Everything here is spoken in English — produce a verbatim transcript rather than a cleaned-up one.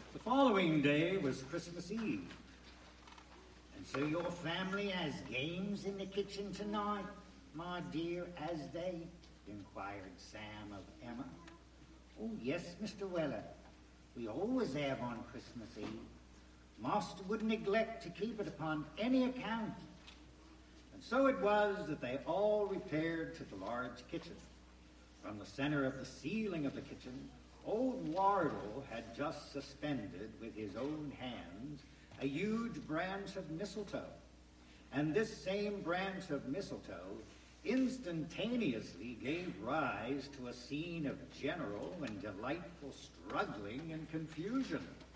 The following day was Christmas Eve. And so your family has games in the kitchen tonight, my dear, as they, inquired Sam of Emma. Oh, yes, Mister Weller. We always have on Christmas Eve. Master would neglect to keep it upon any account. And so it was that they all repaired to the large kitchen. From the center of the ceiling of the kitchen, old Wardle had just suspended with his own hands a huge branch of mistletoe. And this same branch of mistletoe instantaneously gave rise to a scene of general and delightful struggling and confusion.